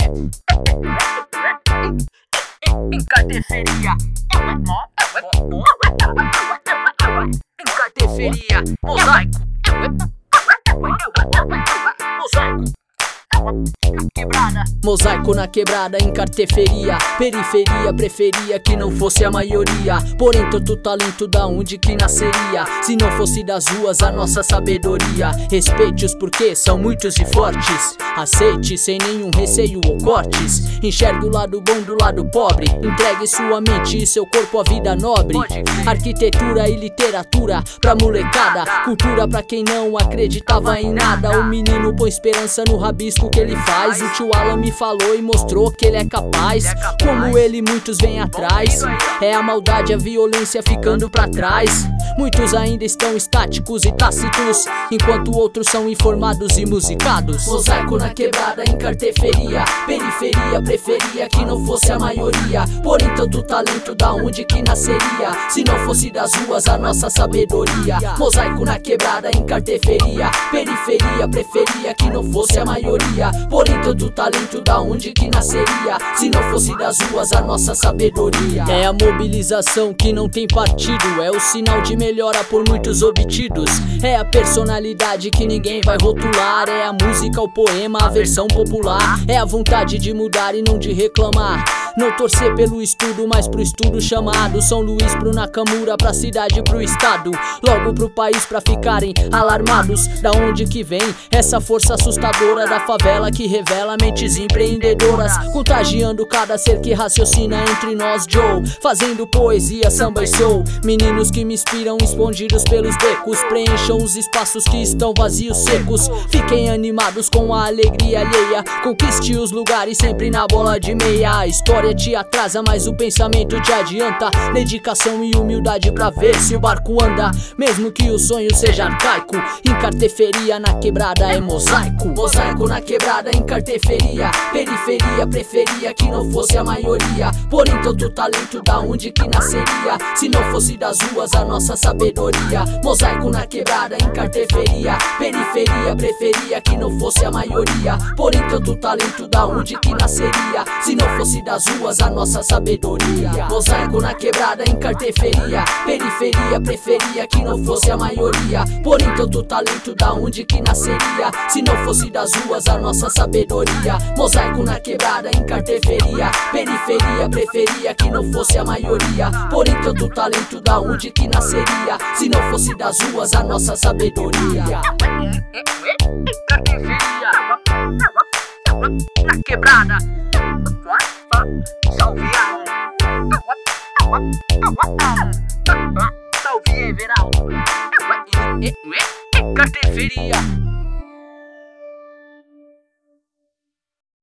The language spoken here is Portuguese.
Em carteferia, mosaico, quebrada. Mosaico na quebrada, em carteferia. Periferia, preferia que não fosse a maioria. Porém tanto talento da onde que nasceria? Se não fosse das ruas a nossa sabedoria. Respeite-os porque são muitos e fortes. Aceite sem nenhum receio ou cortes. Enxergue o lado bom do lado pobre. Entregue sua mente e seu corpo à vida nobre. Arquitetura e literatura pra molecada. Cultura pra quem não acreditava em nada. O menino põe esperança no rabisco que ele faz. O tio Alan me falou e mostrou que ele é capaz. Como ele muitos vêm atrás. É a maldade, a violência ficando pra trás. Muitos ainda estão estáticos e tácitos, enquanto outros são informados e musicados. Mosaico na quebrada, em carteferia. Periferia, preferia que não fosse a maioria. Porém tanto talento da onde que nasceria? Se não fosse das ruas a nossa sabedoria. Mosaico na quebrada, em carteferia. Periferia, preferia que não fosse a maioria. Porém tanto talento da onde que nasceria? Se não fosse das ruas a nossa sabedoria. É a mobilização que não tem partido. É o sinal de melhora por muitos obtidos. É a personalidade que ninguém vai rotular. É a música, o poema, a versão popular. É a vontade de mudar e não de reclamar. Não torcer pelo estudo, mas pro estudo chamado. São Luís pro Nakamura, pra cidade, pro estado. Logo pro país pra ficarem alarmados. Da onde que vem essa força assustadora da favela que revela mentes empreendedoras, contagiando cada ser que raciocina entre nós, Joe. Fazendo poesia, samba e soul. Meninos que me inspiram, escondidos pelos becos. Preencham os espaços que estão vazios, secos. Fiquem animados com a alegria alheia. Conquiste os lugares sempre na bola de meia. A história te atrasa, mas o pensamento te adianta. Dedicação e humildade pra ver se o barco anda, mesmo que o sonho seja arcaico. Em carteferia, na quebrada é mosaico. Mosaico na quebrada, em carteferia. Periferia, preferia que não fosse a maioria. Porém tanto talento da onde que nasceria? Se não fosse das ruas a nossa sabedoria. Mosaico na quebrada, em carteferia. Periferia, preferia que não fosse a maioria. Porém tanto talento da onde que nasceria? Se não fosse das ruas a nossa sabedoria. Mosaico na quebrada, em carteferia. Periferia, preferia que não fosse a maioria. Porém tanto talento da onde que nasceria? Se não fosse das ruas a nossa sabedoria. Mosaico na quebrada, em carteferia. Periferia, preferia que não fosse a maioria. Porém tanto talento da onde que nasceria? Se não fosse das ruas a nossa sabedoria. Carteferia na quebrada. Salve Salve Everaldo. Carteferia.